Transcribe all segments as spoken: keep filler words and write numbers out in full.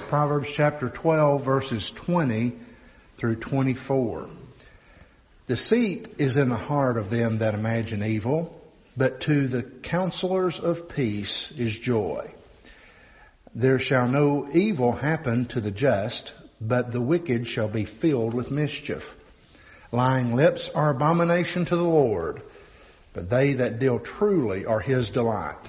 Proverbs chapter twelve, verses twenty through twenty-four. Deceit is in the heart of them that imagine evil, but to the counselors of peace is joy. There shall no evil happen to the just, but the wicked shall be filled with mischief. Lying lips are abomination to the Lord, but they that deal truly are His delight.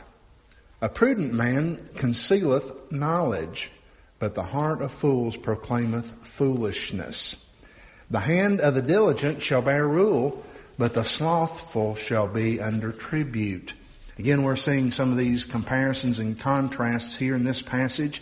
A prudent man concealeth knowledge, but the heart of fools proclaimeth foolishness. The hand of the diligent shall bear rule, but the slothful shall be under tribute. Again, we're seeing some of these comparisons and contrasts here in this passage.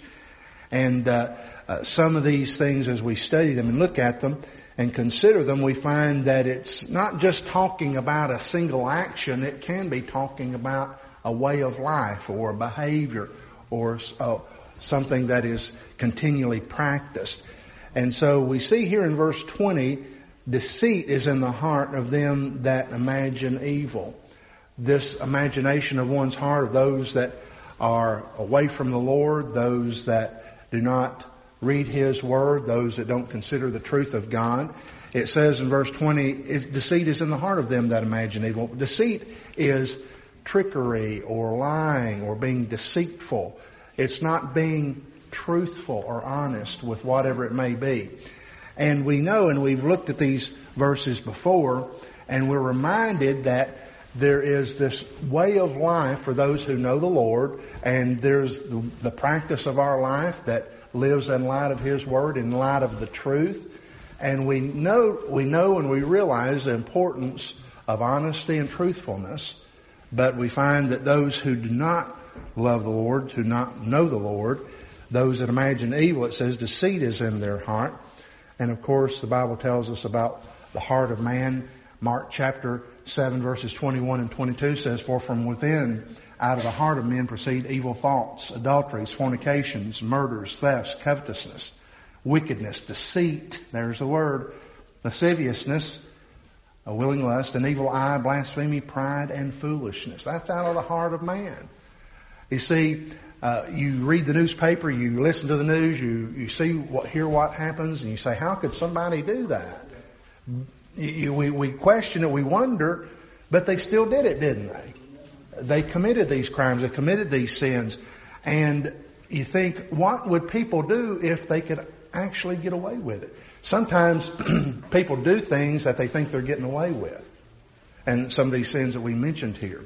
And uh, uh, some of these things, as we study them and look at them and consider them, we find that it's not just talking about a single action. It can be talking about a way of life or a behavior or uh, something that is continually practiced. And so we see here in verse twenty, deceit is in the heart of them that imagine evil. This imagination of one's heart, of those that are away from the Lord, those that do not read His Word, those that don't consider the truth of God. It says in verse twenty, deceit is in the heart of them that imagine evil. Deceit is trickery or lying or being deceitful. It's not being truthful or honest with whatever it may be. And we know, and we've looked at these verses before, and we're reminded that there is this way of life for those who know the Lord, and there's the, the practice of our life that lives in light of His Word, in light of the truth. And we know, we know and we realize the importance of honesty and truthfulness, but we find that those who do not love the Lord, who not know the Lord, those that imagine evil, it says deceit is in their heart. And of course, the Bible tells us about the heart of man. Mark chapter seven, verses twenty-one and twenty-two says, For from within, out of the heart of men proceed evil thoughts, adulteries, fornications, murders, thefts, covetousness, wickedness, deceit, there's the word, lasciviousness, a willing lust, an evil eye, blasphemy, pride, and foolishness. That's out of the heart of man. You see, uh, you read the newspaper, you listen to the news, you, you see what, hear what happens, and you say, how could somebody do that? You, we, we question it, we wonder, but they still did it, didn't they? They committed these crimes, they committed these sins. And you think, what would people do if they could actually get away with it? Sometimes people do things that they think they're getting away with. And some of these sins that we mentioned here.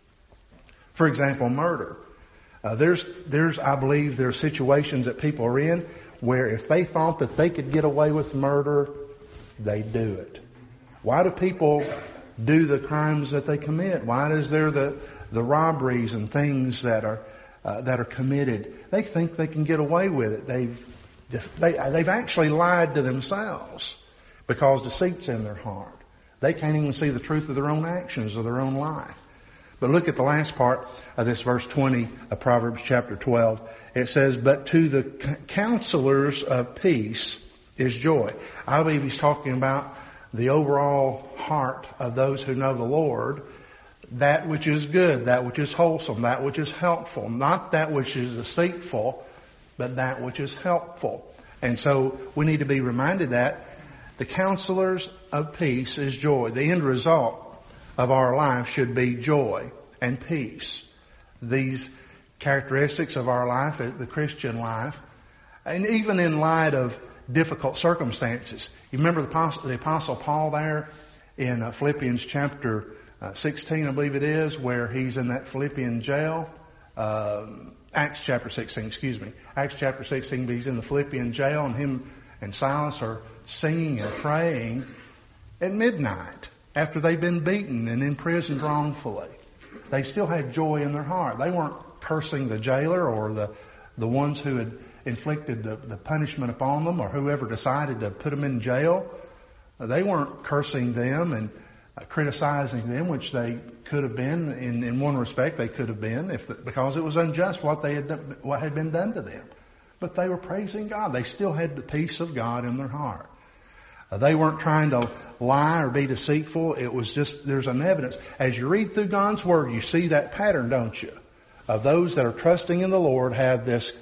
For example, murder. Uh, there's, there's, I believe, there are situations that people are in where if they thought that they could get away with murder, they do it. Why do people do the crimes that they commit? Why is there the, the robberies and things that are uh, that are committed? They think they can get away with it. They've they, they've actually lied to themselves because deceit's in their heart. They can't even see the truth of their own actions or their own life. But look at the last part of this verse twenty of Proverbs chapter twelve. It says, But to the counselors of peace is joy. I believe he's talking about the overall heart of those who know the Lord, that which is good, that which is wholesome, that which is helpful. Not that which is deceitful, but that which is helpful. And so we need to be reminded that the counselors of peace is joy. The end result of our life should be joy and peace. These characteristics of our life, the Christian life, and even in light of difficult circumstances. You remember the Apostle, the Apostle Paul there in uh, Philippians chapter uh, sixteen, I believe it is, where he's in that Philippian jail. Uh, Acts chapter sixteen, excuse me. Acts chapter sixteen, he's in the Philippian jail, and him and Silas are singing and praying at midnight after they've been beaten and imprisoned wrongfully. They still had joy in their heart. They weren't cursing the jailer or the, the ones who had inflicted the, the punishment upon them or whoever decided to put them in jail. They weren't cursing them and uh, criticizing them, which they could have been. In, in one respect, they could have been if the, because it was unjust what they had done, what had been done to them. But they were praising God. They still had the peace of God in their heart. Uh, they weren't trying to lie or be deceitful. It was just, there's an evidence. As you read through God's Word, you see that pattern, don't you? Of those that are trusting in the Lord have this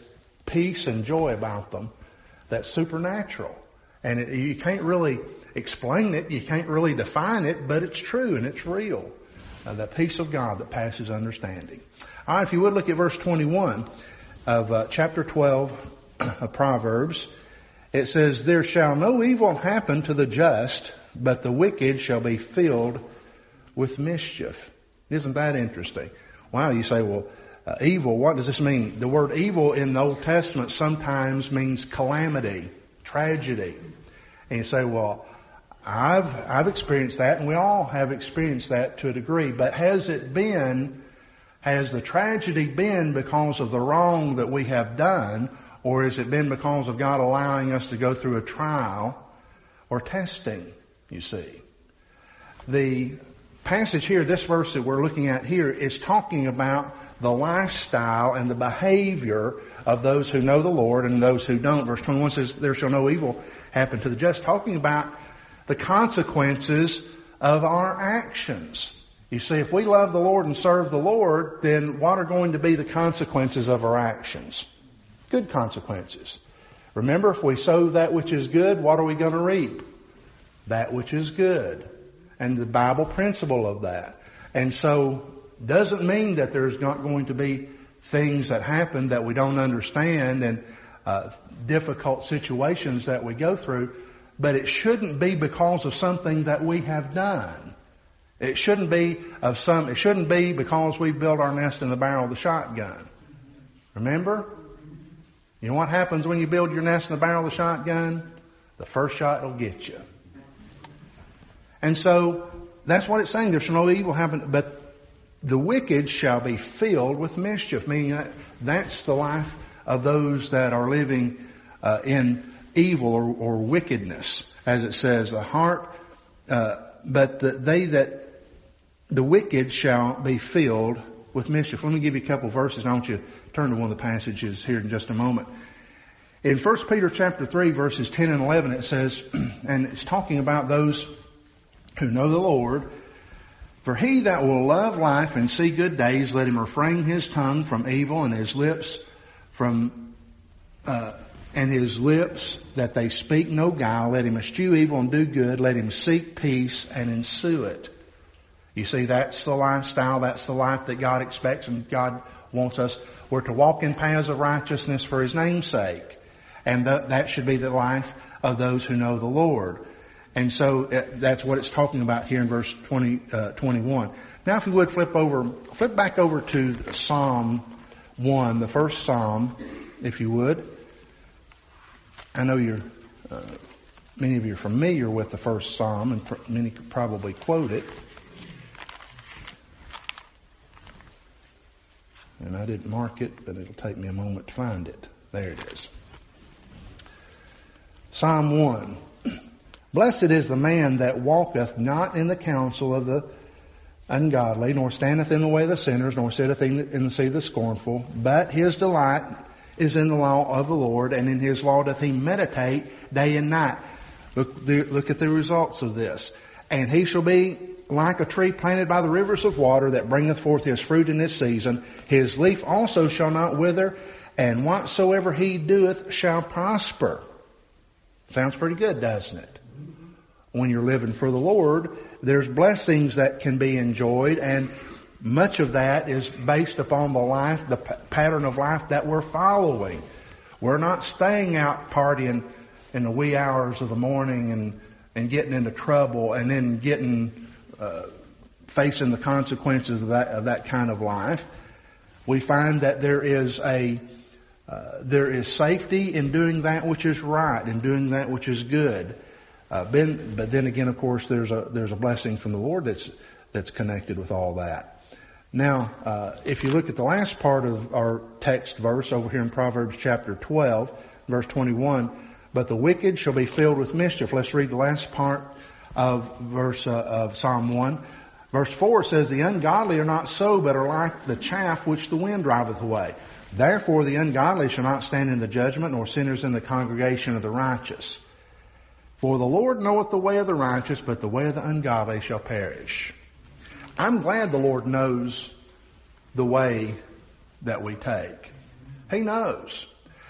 peace and joy about them that's supernatural. And it, you can't really explain it. You can't really define it, but it's true and it's real. Uh, the peace of God that passes understanding. All right, if you would look at verse twenty-one of uh, chapter twelve of Proverbs. It says, there shall no evil happen to the just, but the wicked shall be filled with mischief. Isn't that interesting? Wow, you say, well, uh, evil, what does this mean? The word evil in the Old Testament sometimes means calamity, tragedy. And you say, well, I've I've experienced that, and we all have experienced that to a degree. But has it been, has the tragedy been because of the wrong that we have done, or has it been because of God allowing us to go through a trial or testing, you see? The passage here, this verse that we're looking at here, is talking about the lifestyle and the behavior of those who know the Lord and those who don't. Verse twenty-one says, there shall no evil happen to the just. Talking about the consequences of our actions. You see, if we love the Lord and serve the Lord, then what are going to be the consequences of our actions? Good consequences. Remember, if we sow that which is good, what are we going to reap? That which is good. And the Bible principle of that. And so, doesn't mean that there's not going to be things that happen that we don't understand and uh, difficult situations that we go through. But it shouldn't be because of something that we have done. It shouldn't be of some. It shouldn't be because we built our nest in the barrel of the shotgun. Remember? You know what happens when you build your nest in the barrel of the shotgun? The first shot will get you. And so, that's what it's saying. There shall no evil happen, but the wicked shall be filled with mischief. Meaning that that's the life of those that are living uh, in evil or, or wickedness. As it says, the heart, uh, but the, they that, the wicked shall be filled with mischief. Let me give you a couple of verses. I want you to turn to one of the passages here in just a moment. In First Peter chapter three, verses ten and eleven, it says, and it's talking about those who know the Lord. For he that will love life and see good days, let him refrain his tongue from evil and his lips from uh, and his lips that they speak no guile. Let him eschew evil and do good. Let him seek peace and ensue it. You see, that's the lifestyle. That's the life that God expects and God wants us. We're to walk in paths of righteousness for His name's sake. And th- that should be the life of those who know the Lord. And so uh, that's what it's talking about here in verse twenty, uh, twenty-one. Now if you would flip over, flip back over to Psalm one, the first Psalm, if you would. I know you're, uh, many of you are familiar with the first Psalm, and pr- many could probably quote it. And I didn't mark it, but it'll take me a moment to find it. There it is. Psalm one. Blessed is the man that walketh not in the counsel of the ungodly, nor standeth in the way of the sinners, nor sitteth in the seat of the scornful. But his delight is in the law of the Lord, and in His law doth he meditate day and night. Look, look at the results of this. And he shall be like a tree planted by the rivers of water, that bringeth forth his fruit in its season. His leaf also shall not wither, and whatsoever he doeth shall prosper. Sounds pretty good, doesn't it? When you're living for the Lord, there's blessings that can be enjoyed, and much of that is based upon the life, the p- pattern of life that we're following. We're not staying out partying in the wee hours of the morning and, and getting into trouble and then getting uh, facing the consequences of that of that kind of life. We find that there is a uh, there is safety in doing that which is right and doing that which is good. Uh, been, but then again, of course, there's a there's a blessing from the Lord that's that's connected with all that. Now, uh, if you look at the last part of our text verse over here in Proverbs chapter twelve, verse twenty-one, but the wicked shall be filled with mischief. Let's read the last part of verse uh, of Psalm one. Verse four says, the ungodly are not so, but are like the chaff which the wind driveth away. Therefore the ungodly shall not stand in the judgment, nor sinners in the congregation of the righteous. For the Lord knoweth the way of the righteous, but the way of the ungodly shall perish. I'm glad the Lord knows the way that we take. He knows.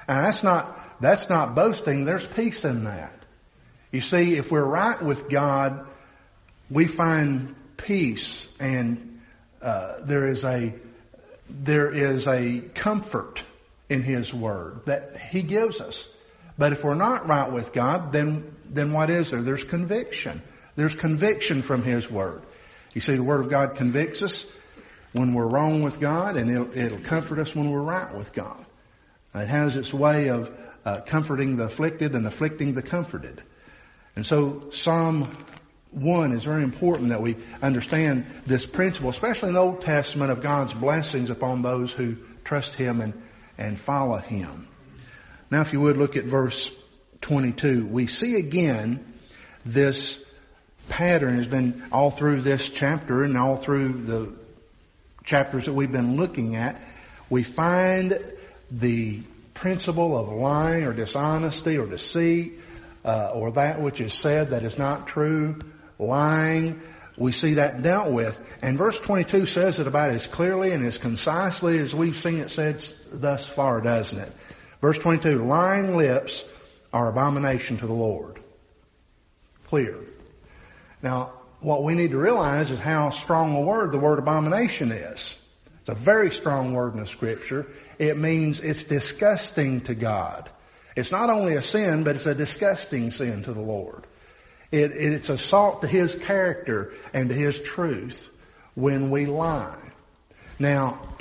And that's not, that's not boasting. There's peace in that. You see, if we're right with God, we find peace, and uh, there is a there is a comfort in His Word that He gives us. But if we're not right with God, then then what is there? There's conviction. There's conviction from His Word. You see, the Word of God convicts us when we're wrong with God, and it'll, it'll comfort us when we're right with God. It has its way of uh, comforting the afflicted and afflicting the comforted. And so Psalm one is very important that we understand this principle, especially in the Old Testament, of God's blessings upon those who trust Him and, and follow Him. Now, if you would, look at verse twenty-two. We see again this pattern has been all through this chapter and all through the chapters that we've been looking at. We find the principle of lying or dishonesty or deceit, uh, or that which is said that is not true, lying. We see that dealt with. And verse twenty-two says it about as clearly and as concisely as we've seen it said thus far, doesn't it? Verse twenty-two, lying lips are abomination to the Lord. Clear. Now, what we need to realize is how strong a word the word abomination is. It's a very strong word in the Scripture. It means it's disgusting to God. It's not only a sin, but it's a disgusting sin to the Lord. It, it's assault to His character and to His truth when we lie. Now,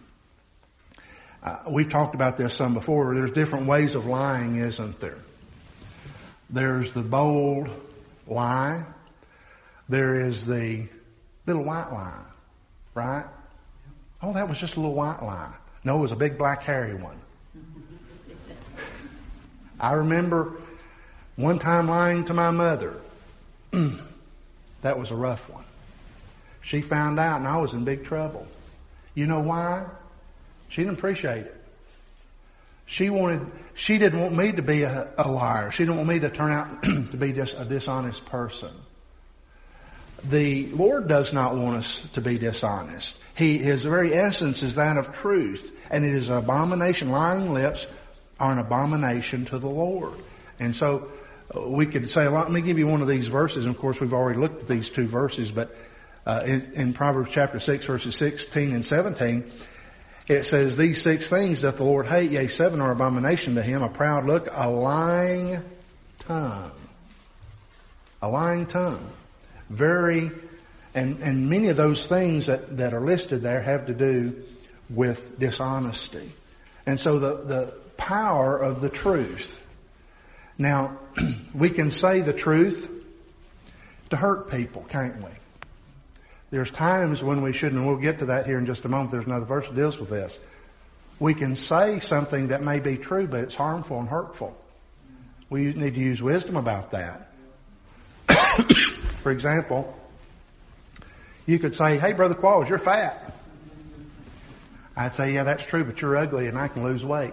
uh, we've talked about this some before. There's different ways of lying, isn't there? There's the bold lie. There is the little white lie, right? Oh, that was just a little white lie. No, it was a big black hairy one. I remember one time lying to my mother. That was a rough one. She found out and I was in big trouble. You know why? She didn't appreciate it. She wanted, she didn't want me to be a, a liar. She didn't want me to turn out to be just a dishonest person. The Lord does not want us to be dishonest. He, His very essence is that of truth. And it is an abomination. Lying lips are an abomination to the Lord. And so uh, we could say, let me give you one of these verses. And of course, we've already looked at these two verses. But uh, in, in Proverbs chapter six, verses sixteen and seventeen, it says, these six things doth the Lord hate, yea, seven are abomination to Him, a proud look, a lying tongue. A lying tongue. Very, and, and many of those things that, that are listed there have to do with dishonesty. And so the, the power of the truth. Now, we can say the truth to hurt people, can't we? There's times when we shouldn't, and we'll get to that here in just a moment. There's another verse that deals with this. We can say something that may be true, but it's harmful and hurtful. We need to use wisdom about that. For example, you could say, hey, Brother Qualls, you're fat. I'd say, yeah, that's true, but you're ugly and I can lose weight.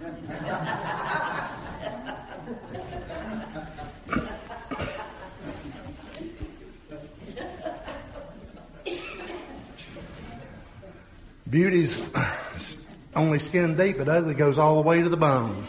Beauty's only skin deep, but ugly goes all the way to the bone.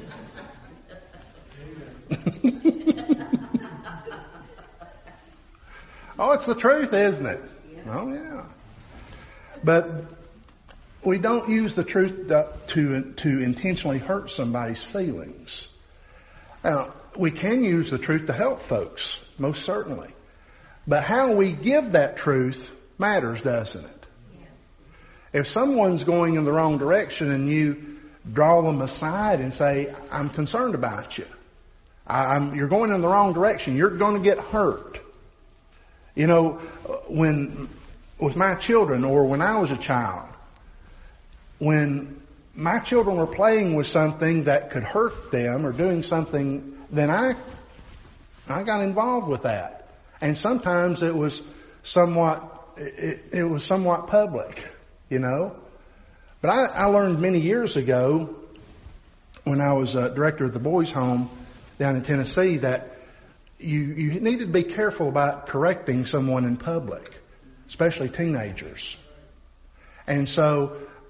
Oh, it's the truth, isn't it? Yeah. Oh, yeah. But we don't use the truth to, to, to intentionally hurt somebody's feelings. Now, we can use the truth to help folks, most certainly. But how we give that truth matters, doesn't it? If someone's going in the wrong direction and you draw them aside and say, I'm concerned about you. I'm, you're going in the wrong direction. You're going to get hurt. You know, when with my children or when I was a child, when my children were playing with something that could hurt them or doing something, then I I got involved with that. And sometimes it was somewhat it, it was somewhat public, you know. But I, I learned many years ago when I was a director of the boys' home down in Tennessee that You, you needed to be careful about correcting someone in public, especially teenagers. And so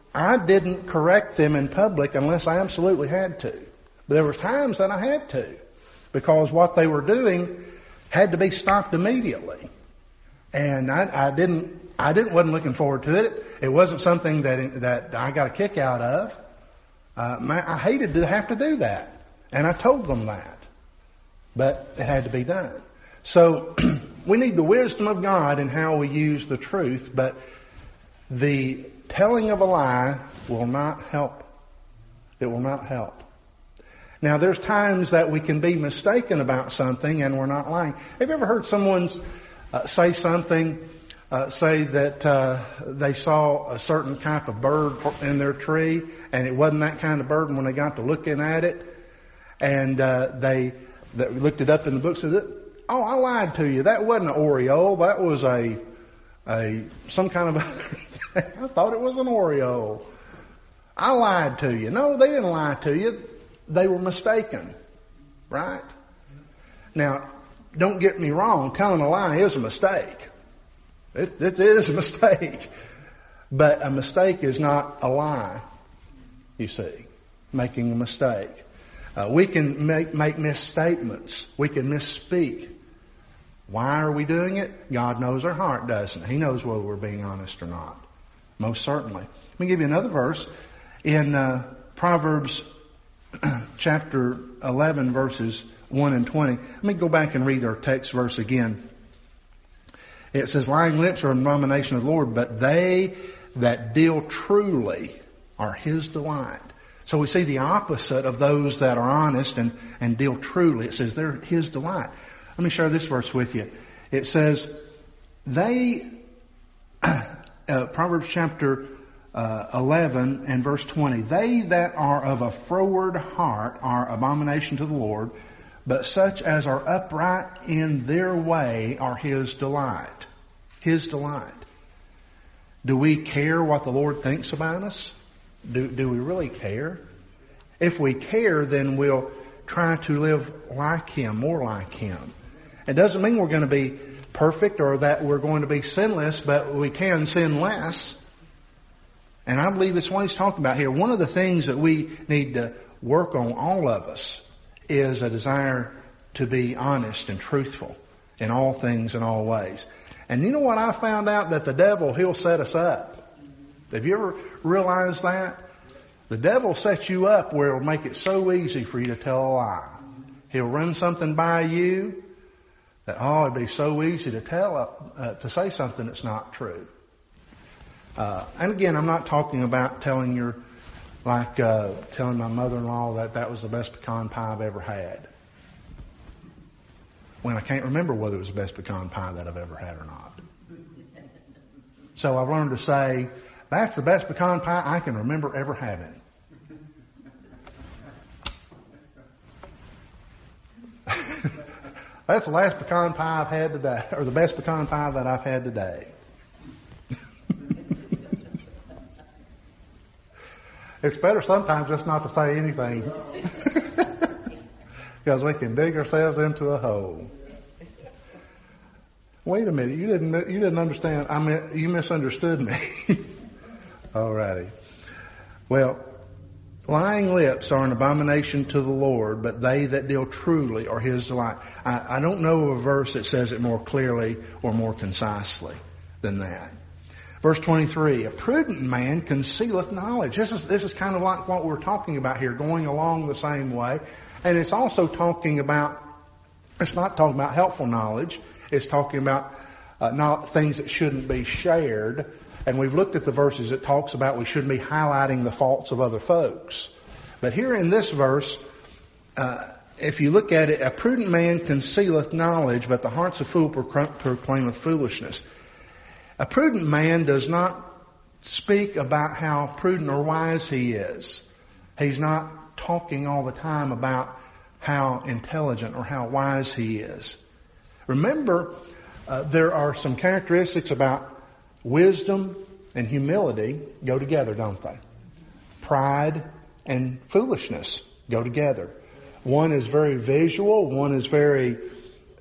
I didn't correct them in public unless I absolutely had to. But there were times that I had to, because what they were doing had to be stopped immediately. And I, I didn't, I didn't, wasn't looking forward to it. It wasn't something that that I got a kick out of. Uh, my, I hated to have to do that, and I told them that. But it had to be done. So we need the wisdom of God in how we use the truth, but the telling of a lie will not help. It will not help. Now, there's times that we can be mistaken about something and we're not lying. Have you ever heard someone uh, say something, uh, say that uh, they saw a certain type of bird in their tree and it wasn't that kind of bird, and when they got to looking at it and uh, they, they looked it up in the book and said, oh, I lied to you. That wasn't an Oriole. That was a a some kind of a I thought it was an Oriole. I lied to you. No, they didn't lie to you. They were mistaken. Right? Now, don't get me wrong. Telling a lie is a mistake. It, it is a mistake. But a mistake is not a lie, you see. Making a mistake. Uh, we can make, make misstatements. We can misspeak. Why are we doing it? God knows our heart, doesn't He? He knows whether we're being honest or not. Most certainly. Let me give you another verse. In uh, Proverbs chapter eleven, verses one and twenty. Let me go back and read our text verse again. It says, lying lips are an abomination of the Lord, but they that deal truly are His delight. So we see the opposite of those that are honest and, and deal truly. It says they're His delight. Let me share this verse with you. It says, they, uh, Proverbs chapter uh, eleven and verse twenty, they that are of a froward heart are abomination to the Lord, but such as are upright in their way are His delight. His delight. Do we care what the Lord thinks about us? Do, do we really care? If we care, then we'll try to live like Him, more like Him. It doesn't mean we're going to be perfect or that we're going to be sinless, but we can sin less. And I believe it's what He's talking about here. One of the things that we need to work on, all of us, is a desire to be honest and truthful in all things and all ways. And you know what I found out? That the devil, he'll set us up. Have you ever realized that? The devil sets you up where it'll make it so easy for you to tell a lie. He'll run something by you that, oh, it'd be so easy to tell, uh, to say something that's not true. Uh, and again, I'm not talking about telling your, like uh, telling my mother-in-law that that was the best pecan pie I've ever had, when I can't remember whether it was the best pecan pie that I've ever had or not. So I've learned to say, that's the best pecan pie I can remember ever having. That's the last pecan pie I've had today, or the best pecan pie that I've had today. It's better sometimes just not to say anything. Because we can dig ourselves into a hole. Wait a minute, you didn't you didn't understand. I mean, you misunderstood me. Alrighty. Well, lying lips are an abomination to the Lord, but they that deal truly are His delight. I, I don't know of a verse that says it more clearly or more concisely than that. Verse twenty-three, a prudent man concealeth knowledge. This is, this is kind of like what we're talking about here, going along the same way. And it's also talking about, it's not talking about helpful knowledge. It's talking about uh, not things that shouldn't be shared. And we've looked at the verses that talks about we shouldn't be highlighting the faults of other folks. But here in this verse, uh, if you look at it, a prudent man concealeth knowledge, but the hearts of fool proclaimeth foolishness. A prudent man does not speak about how prudent or wise he is. He's not talking all the time about how intelligent or how wise he is. Remember, uh, there are some characteristics about wisdom and humility go together, don't they? Pride and foolishness go together. One is very visual, one is very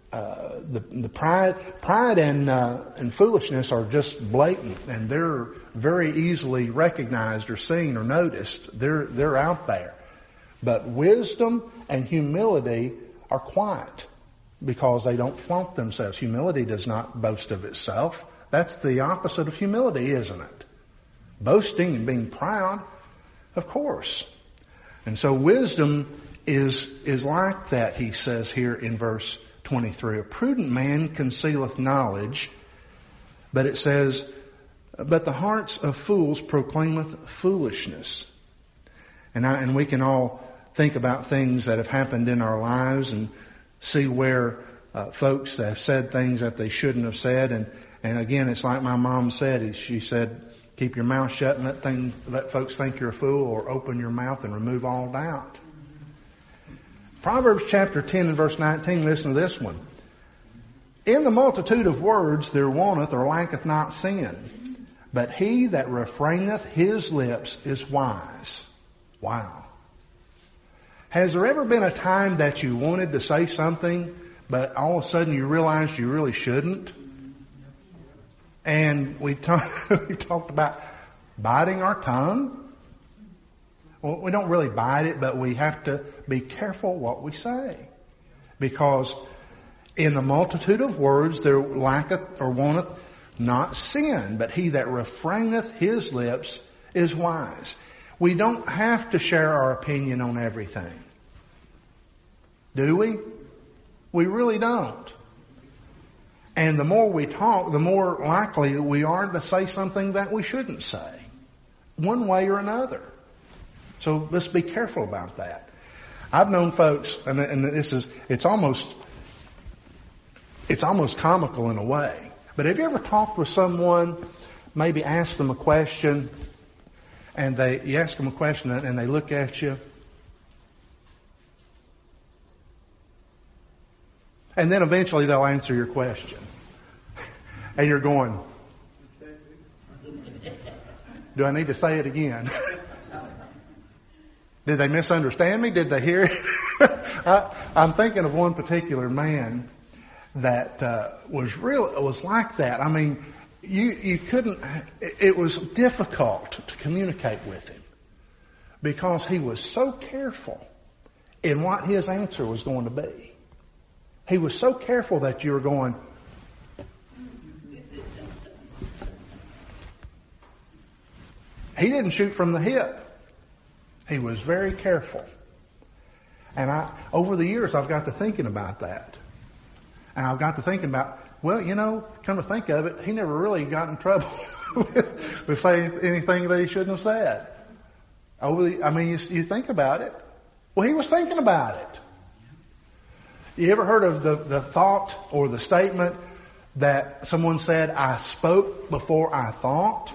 uh, the, the pride, pride and uh, and foolishness are just blatant, and they're very easily recognized or seen or noticed. They're they're out there. But wisdom and humility are quiet because they don't flaunt themselves. Humility does not boast of itself. That's the opposite of humility, isn't it? Boasting and being proud, of course. And so wisdom is is like that, he says here in verse twenty-three. A prudent man concealeth knowledge, but it says, but the hearts of fools proclaimeth foolishness. And I, and we can all think about things that have happened in our lives and see where uh, folks have said things that they shouldn't have said. And, and again, it's like my mom said. She said, keep your mouth shut and let, thing, let folks think you're a fool, or open your mouth and remove all doubt. Proverbs chapter ten and verse nineteen, listen to this one. In the multitude of words there wanteth or lacketh not sin, but he that refraineth his lips is wise. Wow. Has there ever been a time that you wanted to say something, but all of a sudden you realized you really shouldn't? And we, talk, we talked about biting our tongue. Well, we don't really bite it, but we have to be careful what we say. Because in the multitude of words there lacketh or wanteth not sin, but he that refraineth his lips is wise. We don't have to share our opinion on everything. Do we? We really don't. And the more we talk, the more likely we are to say something that we shouldn't say, one way or another. So let's be careful about that. I've known folks, and, and this is, it's almost, it's almost comical in a way. But have you ever talked with someone, maybe asked them a question, and they, you ask them a question and they look at you, and then eventually they'll answer your question. And you're going, do I need to say it again? Did they misunderstand me? Did they hear it? I, I'm thinking of one particular man that uh, was real. It was like that. I mean, you you couldn't. It was difficult to communicate with him because he was so careful in what his answer was going to be. He was so careful that you were going, he didn't shoot from the hip. He was very careful. And I, over the years, I've got to thinking about that. And I've got to thinking about, well, you know, come to think of it, he never really got in trouble with, with saying anything that he shouldn't have said. Over the, I mean, you, you think about it. Well, he was thinking about it. You ever heard of the, the thought or the statement that someone said, I spoke before I thought?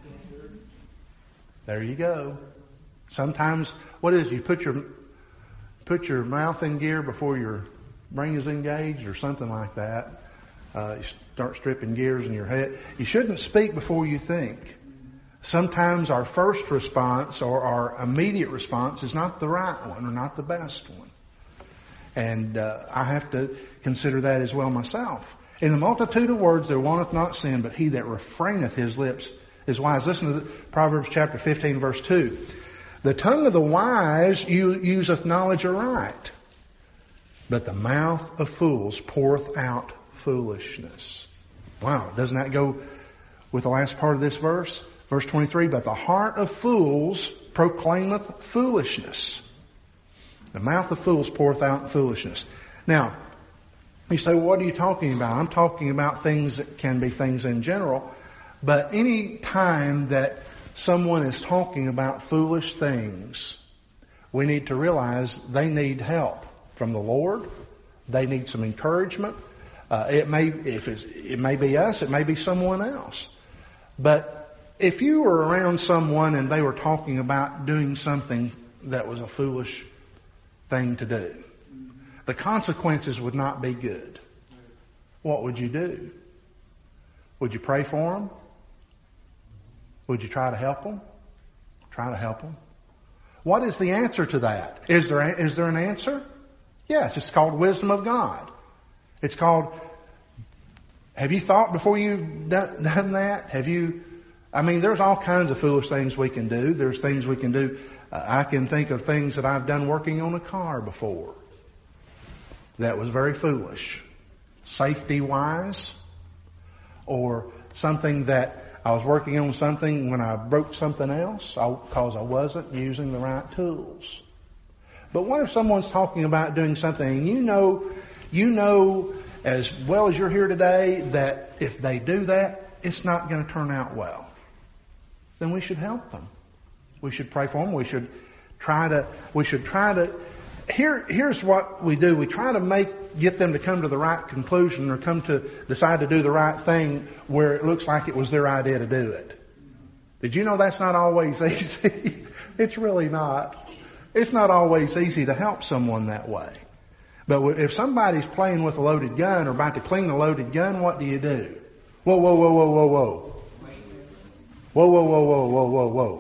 There you go. Sometimes, what is it? You put your put your mouth in gear before your brain is engaged, or something like that. Uh, you start stripping gears in your head. You shouldn't speak before you think. Sometimes our first response or our immediate response is not the right one or not the best one. And uh, I have to consider that as well myself. In the multitude of words there wanteth not sin, but he that refraineth his lips is wise. Listen to the, Proverbs chapter fifteen, verse two. The tongue of the wise useth knowledge aright, but the mouth of fools poureth out foolishness. Wow, doesn't that go with the last part of this verse? Verse twenty-three, but the heart of fools proclaimeth foolishness. The mouth of fools poureth out foolishness. Now, you say, well, what are you talking about? I'm talking about things that can be things in general. But any time that someone is talking about foolish things, we need to realize they need help from the Lord. They need some encouragement. Uh, it may if it's, it may be us, it may be someone else. But if you were around someone and they were talking about doing something that was a foolish thing to do, the consequences would not be good. What would you do? Would you pray for them? Would you try to help them? Try to help them. What is the answer to that? Is there, is there an answer? Yes, it's called wisdom of God. It's called, have you thought before you've done, done that? Have you, I mean, there's all kinds of foolish things we can do. There's things we can do. Uh, I can think of things that I've done working on a car before that was very foolish. Safety-wise, or something that I was working on something when I broke something else because I wasn't using the right tools. But what if someone's talking about doing something and you know, you know as well as you're here today that if they do that, it's not going to turn out well? Then we should help them. We should pray for them. We should try to. We should try to. Here, here's what we do. We try to make get them to come to the right conclusion or come to decide to do the right thing where it looks like it was their idea to do it. Did you know that's not always easy? It's really not. It's not always easy to help someone that way. But if somebody's playing with a loaded gun or about to clean a loaded gun, what do you do? Whoa, whoa, whoa, whoa, whoa, whoa. Whoa, whoa, whoa, whoa, whoa, whoa, whoa.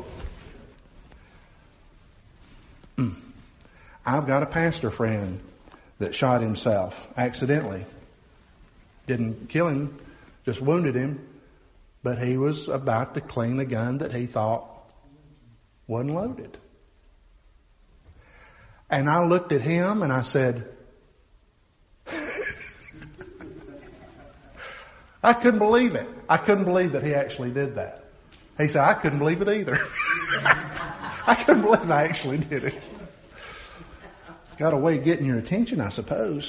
Mm. I've got a pastor friend that shot himself accidentally. Didn't kill him, just wounded him. But he was about to clean a gun that he thought wasn't loaded. And I looked at him and I said, I couldn't believe it. I couldn't believe that he actually did that. He said, I couldn't believe it either. I couldn't believe I actually did it. It's got a way of getting your attention, I suppose.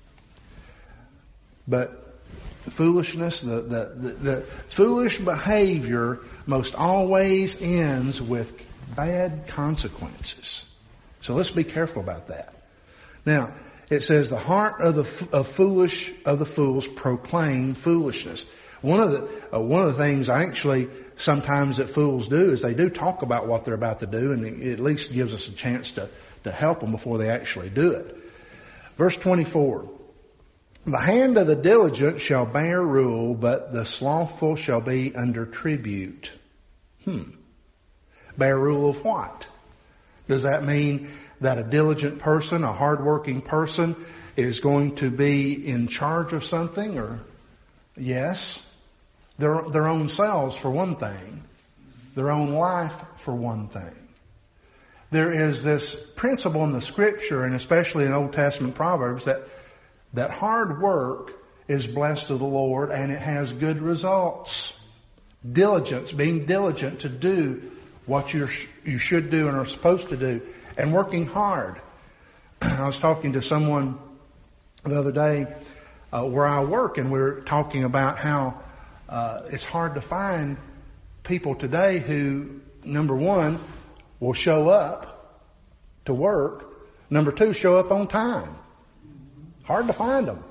But the foolishness, the, the, the, the foolish behavior most always ends with bad consequences. So let's be careful about that. Now, it says the heart of the of foolish of the fools proclaim foolishness. One of the uh, one of the things actually sometimes that fools do is they do talk about what they're about to do, and it at least gives us a chance to to help them before they actually do it. Verse twenty-four: the hand of the diligent shall bear rule, but the slothful shall be under tribute. Hmm. Bear rule of what? Does that mean that a diligent person, a hardworking person, is going to be in charge of something? Or yes, their their own selves for one thing, their own life for one thing. There is this principle in the Scripture, and especially in Old Testament Proverbs, that that hard work is blessed of the Lord and it has good results. Diligence, being diligent to do what you you should do and are supposed to do, and working hard. I was talking to someone the other day uh, where I work, and we were talking about how uh, it's hard to find people today who, number one, will show up to work. Number two, show up on time. Hard to find them.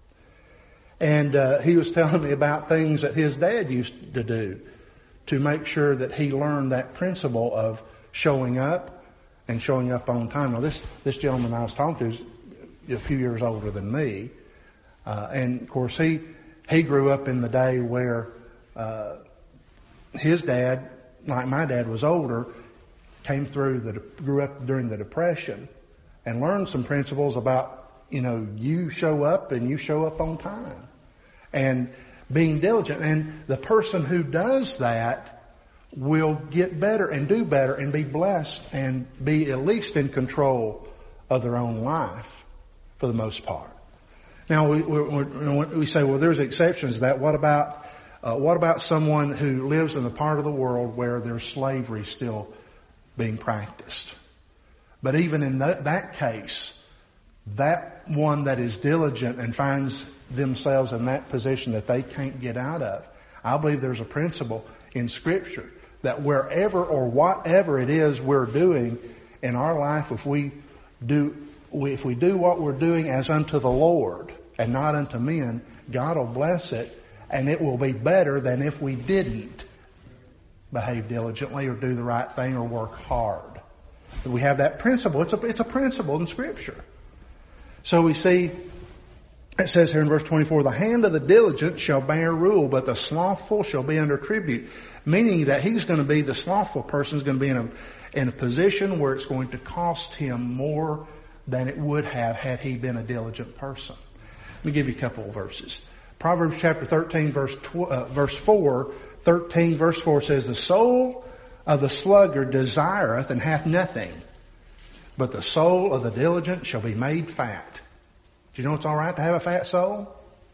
And uh, he was telling me about things that his dad used to do to make sure that he learned that principle of showing up and showing up on time. Now, this, this gentleman I was talking to is a few years older than me. Uh, and, of course, he he grew up in the day where uh, his dad, like my dad, was older, came through, the grew up during the Depression, and learned some principles about, you know, you show up and you show up on time. And being diligent. And the person who does that will get better and do better and be blessed and be at least in control of their own life for the most part. Now, we, we, we say, well, there's exceptions to that. What about, uh, what about someone who lives in a part of the world where there's slavery still being practiced? But even in that, that case, that one that is diligent and finds themselves in that position that they can't get out of, I believe there's a principle in Scripture that wherever or whatever it is we're doing in our life, if we do if we do what we're doing as unto the Lord and not unto men, God will bless it, and it will be better than if we didn't behave diligently or do the right thing or work hard. We have that principle. It's a, it's a principle in Scripture. So we see, it says here in verse twenty-four, the hand of the diligent shall bear rule, but the slothful shall be under tribute. Meaning that he's going to be, the slothful person is going to be in a, in a position where it's going to cost him more than it would have had he been a diligent person. me give you a couple of verses. Proverbs chapter thirteen, verse tw- uh, verse four. thirteen, verse four says, "The soul of the sluggard desireth and hath nothing, but the soul of the diligent shall be made fat." Do you know it's all right to have a fat soul?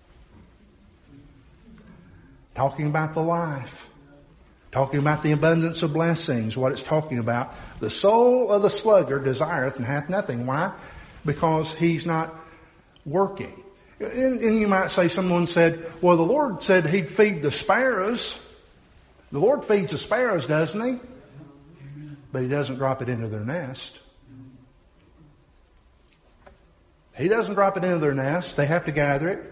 Talking about the life. Talking about the abundance of blessings, what it's talking about. The soul of the sluggard desireth and hath nothing. Why? Because he's not working. And, and you might say, someone said, well, the Lord said He'd feed the sparrows. The Lord feeds the sparrows, doesn't He? But He doesn't drop it into their nest. He doesn't drop it into their nest. They have to gather it.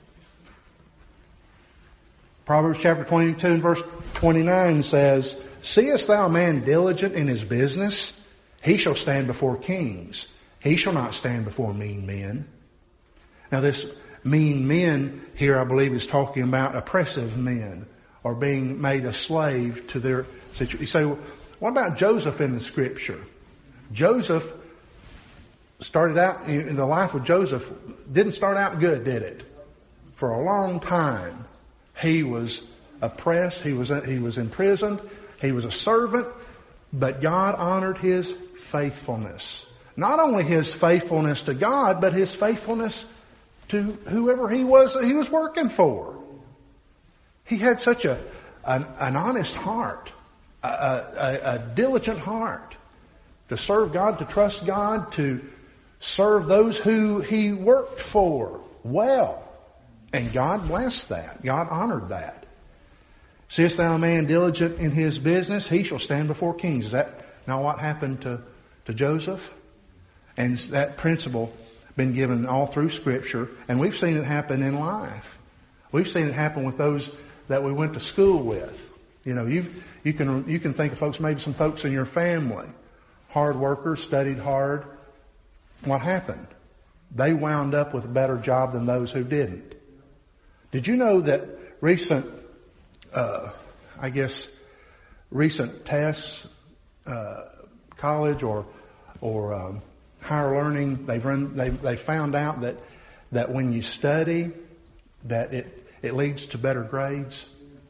Proverbs chapter twenty-two and verse twenty-nine says, "Seest thou a man diligent in his business? He shall stand before kings. He shall not stand before mean men." Now this mean men here, I believe, is talking about oppressive men or being made a slave to their situation. You say, well, what about Joseph in the Scripture? Joseph started out, in the life of Joseph, didn't start out good, did it? For a long time. He was oppressed. He was he was imprisoned. He was a servant. But God honored his faithfulness. Not only his faithfulness to God, but his faithfulness to whoever he was that he was working for. He had such a an, an honest heart, a, a, a diligent heart to serve God, to trust God, to serve those who he worked for well. And God blessed that. God honored that. "Seest thou a man diligent in his business? He shall stand before kings." Is that not what happened to, to Joseph? And that principle been given all through Scripture. And we've seen it happen in life. We've seen it happen with those that we went to school with. You know, you you can you can think of folks, maybe some folks in your family, hard workers, studied hard. What happened? They wound up with a better job than those who didn't. Did you know that recent, uh, I guess, recent tests, uh, college or or um, higher learning, they've run, they they found out that that when you study, that it it leads to better grades.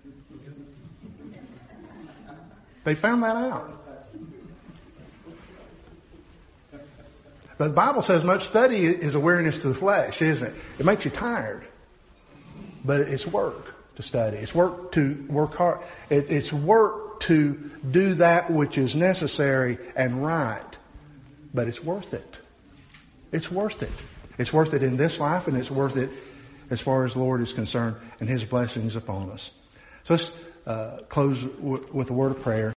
They found that out. But the Bible says much study is a weariness to the flesh, isn't it? It makes you tired. But it's work to study. It's work to work hard. It, it's work to do that which is necessary and right. But it's worth it. It's worth it. It's worth it in this life, and it's worth it as far as the Lord is concerned and His blessings upon us. So let's uh, close w- with a word of prayer.